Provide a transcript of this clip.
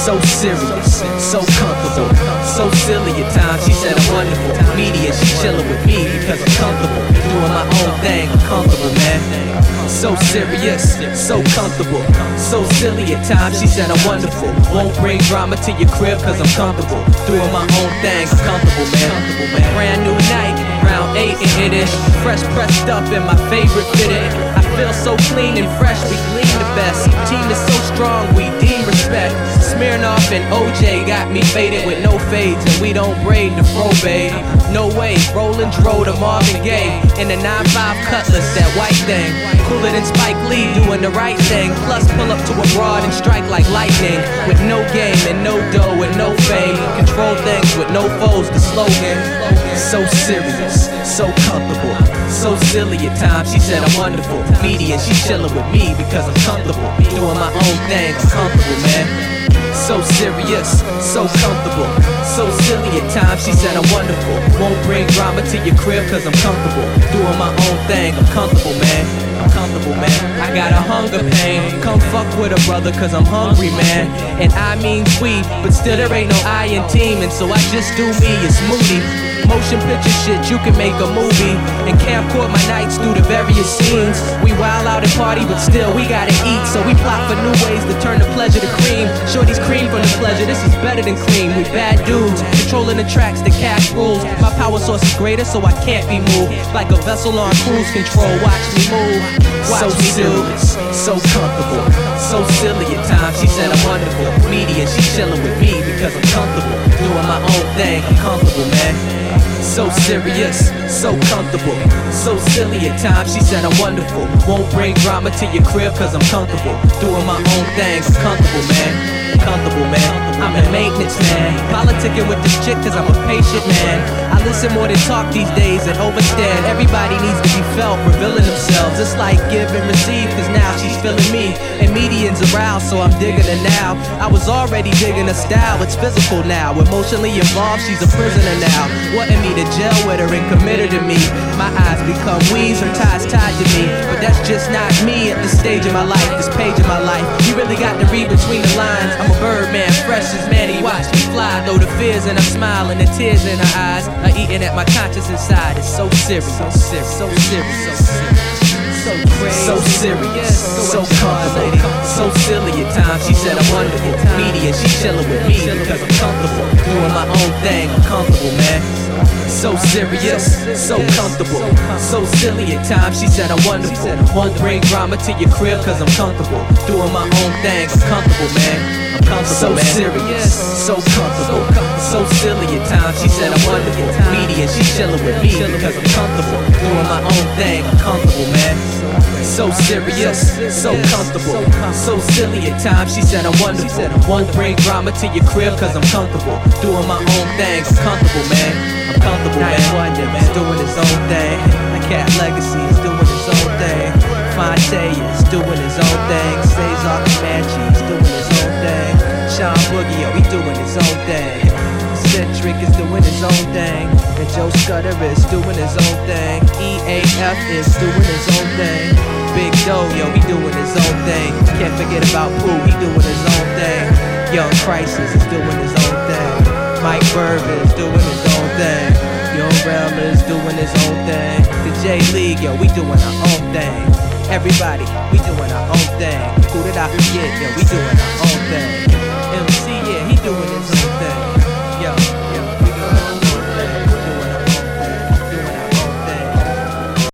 So serious, so comfortable, so silly at times. She said I'm wonderful. Media, she chillin' with me because I'm comfortable. Doing my own thing, I'm comfortable, man. So serious, so comfortable, so silly at times. She said I'm wonderful. Won't bring drama to your crib cause I'm comfortable. Doing my own thing, I'm comfortable, man. Brand new night, round 8 and it is fresh pressed up in my favorite fitted. I feel so clean and fresh, we glean the best. Team is so strong, we deem respect. Smirnoff and OJ got me faded with no fades, and we don't braid the fro, babe. No way, Rollin' Dro to Marvin Gaye in the 9-5 Cutlass, that white thing. Cooler than Spike Lee, doing the right thing. Plus pull up to a broad and strike like lightning. With no game and no dough and no fame. Control things with no foes, the slogan. So serious, so comfortable, so silly at times. She said I'm wonderful. Media, she chillin' with me because I'm comfortable. Doing my own thing, I'm comfortable, man. So serious, so comfortable, so silly at times. She said I'm wonderful. Won't bring drama to your crib cause I'm comfortable. Doing my own thing, I'm comfortable, man. I'm comfortable, man. I got a hunger pain. Come fuck with a brother cause I'm hungry, man. And I mean we, but still there ain't no I in team. And so I just do me, it's moody. Motion picture shit, you can make a movie. And camcord my nights through the various scenes. We wild out and party, but still we gotta eat. So we plot for new ways to turn the pleasure to cream. Shorty's cream from the pleasure, this is better than cream. We bad dudes, controlling the tracks, the cash rules. My power source is greater, so I can't be moved. Like a vessel on cruise control, watch me move. Watch me serious, so comfortable, so silly at times. She said I'm wonderful. Media, she chillin' with me because I'm comfortable. Doing my own thing, I'm comfortable, man. So serious, so comfortable, so silly at times. She said I'm wonderful. Won't bring drama to your crib cause I'm comfortable. Doing my own thing, I'm comfortable, man. Comfortable, man. I'm in maintenance, man. Politicking with this chick cause I'm a patient man. I listen more than talk these days and overstand. Everybody needs to be felt, revealing themselves. It's like give and receive cause now she's feeling me. And median's aroused, so I'm digging her now. I was already digging her style, it's physical now. Emotionally involved, she's a prisoner now. Wanting me to jail with her and commit her to me. My eyes become weeds, her ties tied to me. But that's just not me at this stage of my life, this page of my life. You really got to read between the lines. I'm a bird man, fresh as Manny, watch me fly. Though the fears in her smile and the tears in her eyes are eating at my conscience inside. It's so serious, so serious, so serious, so serious. So crazy, so serious, so comfortable, so silly at times. She said I'm wonderful. Media, she chillin' with me because I'm comfortable. Doing my own thing, I'm comfortable, man. So serious, so comfortable, so silly at times. She said I'm wonderful. Won't bring drama to your crib cause I'm comfortable. Doing my own thing, I'm comfortable, man. I'm comfortable, so man. Serious, so comfortable, so silly at times. She said I'm wonderful. Media, she chillin' with me because I'm comfortable. Doing my own thing, I'm comfortable, man. So serious, so comfortable, so silly at times. She said I'm wonderful. Won't bring drama to your crib cause I'm comfortable. Doing my own thing, I'm comfortable, man. I'm comfortable, man. Wonder, man, doing his own thing. My Cat Legacy is doing his own thing. Fonte is doing his own thing. Cesar Comanche is doing his own thing. Sean Boogie, yo, he doing his own thing. Centric is doing his own thing. And Joe Scudder is doing his own thing. EAF is doing his own thing. Big Doe, yo, he doing his own thing. Can't forget about Pooh, he doing his own thing. Young Crisis is doing his own thing. Mike Bourbon is doing his own thing. Young Rel is doing his own thing. The J League, yo, we doing our own thing. Everybody, we doing our own thing. Who did I forget? Yo, we doing our own thing.